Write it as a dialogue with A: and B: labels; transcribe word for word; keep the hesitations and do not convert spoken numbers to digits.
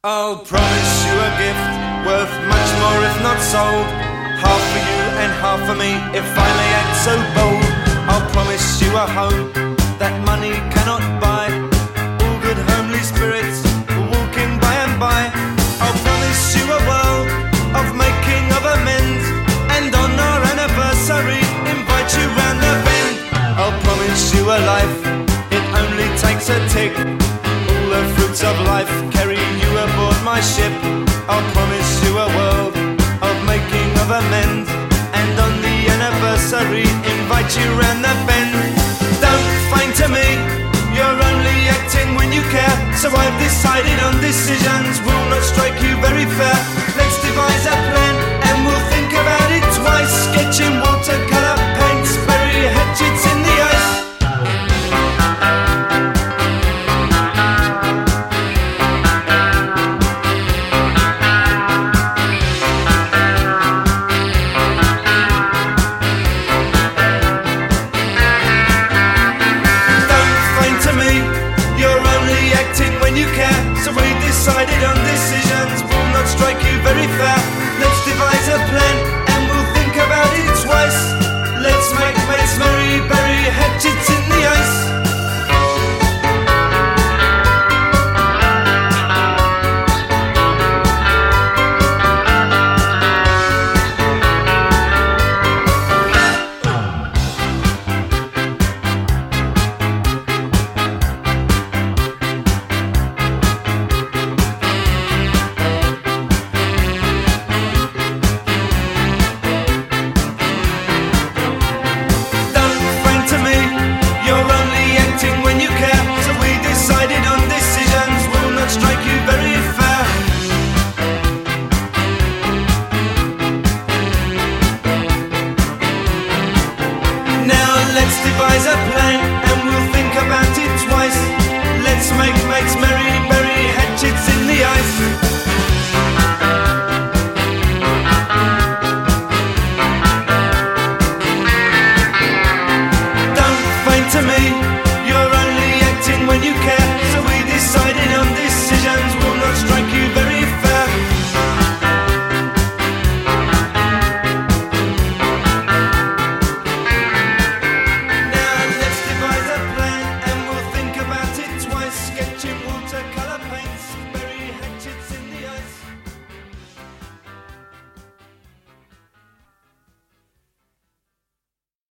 A: I'll promise you a gift worth much more if not sold. Half for you and half for me, if I may act so bold. I'll promise you a home that money cannot buy. All good homely spirits walking by and by. I'll promise you a world of making of amends, and on our anniversary invite you round the bend. I'll promise you a life, it only takes a tick. All the fruits of life carry you aboard my ship. I'll promise you a world of making of amends, and on the anniversary invite you round the bend. Don't feign to me, you're only acting when you care. So I've decided on decisions will not strike you very fair. Let's devise a plan and we'll think about it twice. Sketching watercolour paints, bury hatchets in the ice. So we decided on decisions will not strike you very fair. Let's devise a plan and we'll think about it twice. Let's make mates merry, bury hatchets in the ice. Let's devise a plan and we'll think about it twice. Let's make mates merry.